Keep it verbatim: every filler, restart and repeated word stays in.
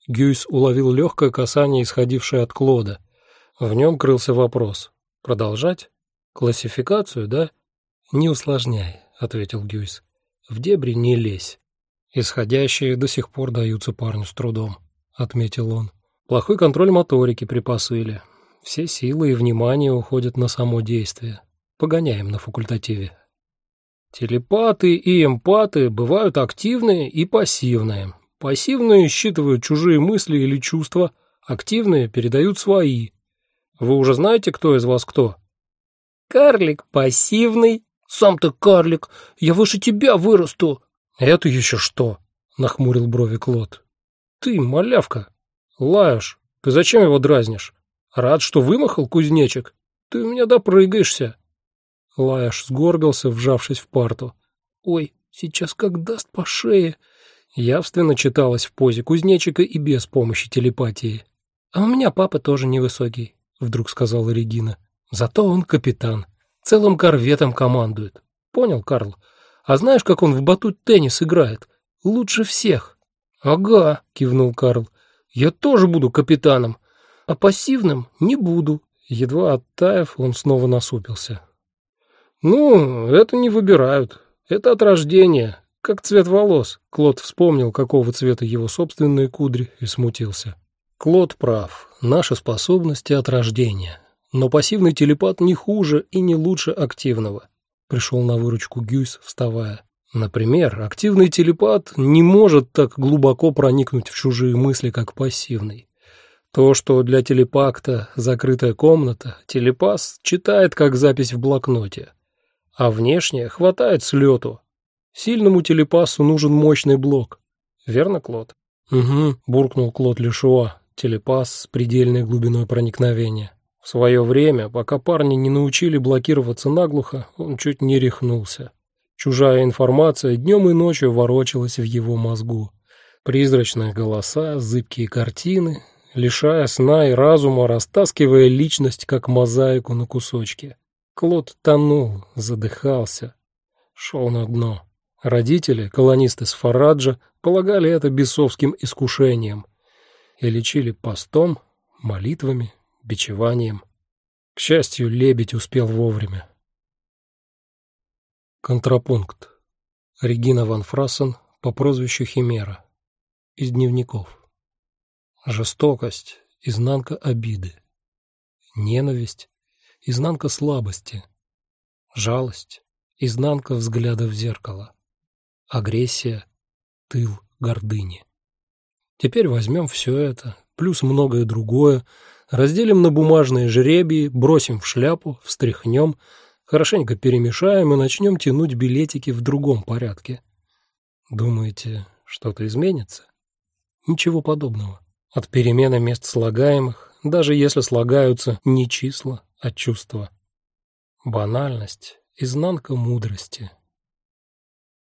Гюйс уловил легкое касание, исходившее от Клода. В нем крылся вопрос. Продолжать? Классификацию, да? Не усложняй, ответил Гюйс. В дебри не лезь. Исходящие до сих пор даются парню с трудом, отметил он. Плохой контроль моторики при посыле. Все силы и внимание уходят на само действие. Погоняем на факультативе. Телепаты и эмпаты бывают активные и пассивные. Пассивные считывают чужие мысли или чувства, активные передают свои. Вы уже знаете, кто из вас кто? Карлик пассивный. Сам ты карлик, я выше тебя вырасту. Это еще что? Нахмурил брови Клод. Ты, малявка. Лаешь, ты зачем его дразнишь? Рад, что вымахал, кузнечик? Ты у меня допрыгаешься. Лаеш сгорбился, вжавшись в парту. Ой, сейчас как даст по шее. Явственно читалось в позе кузнечика и без помощи телепатии. А у меня папа тоже невысокий, вдруг сказала Регина. Зато он капитан, целым корветом командует. Понял, Карл? А знаешь, как он в батут-теннис играет? Лучше всех. Ага, кивнул Карл. Я тоже буду капитаном, а пассивным не буду. Едва оттаив, он снова насупился. Ну, это не выбирают. Это от рождения, как цвет волос. Клод вспомнил, какого цвета его собственные кудри, и смутился. Клод прав. Наши способности от рождения. Но пассивный телепат не хуже и не лучше активного. Пришел на выручку Гюйс, вставая. Например, активный телепат не может так глубоко проникнуть в чужие мысли, как пассивный. То, что для телепакта закрытая комната, телепас читает как запись в блокноте. А внешне хватает слету. Сильному телепасу нужен мощный блок. Верно, Клод? Угу, буркнул Клод Лешуа, телепас с предельной глубиной проникновения. В свое время, пока парни не научили блокироваться наглухо, он чуть не рехнулся. Чужая информация днем и ночью ворочалась в его мозгу. Призрачные голоса, зыбкие картины, лишая сна и разума, растаскивая личность, как мозаику на кусочки. Клод тонул, задыхался, шел на дно. Родители, колонисты с Фараджа, полагали это бесовским искушением и лечили постом, молитвами, бичеванием. К счастью, лебедь успел вовремя. Контрапункт. Регина ван Фрассен по прозвищу Химера. Из дневников. Жестокость – изнанка обиды. Ненависть – изнанка слабости. Жалость – изнанка взгляда в зеркало. Агрессия – тыл гордыни. Теперь возьмем все это, плюс многое другое, разделим на бумажные жребии, бросим в шляпу, встряхнем, хорошенько перемешаем и начнем тянуть билетики в другом порядке. Думаете, что-то изменится? Ничего подобного. От перемены мест слагаемых, даже если слагаются не числа, а чувства. Банальность – изнанка мудрости.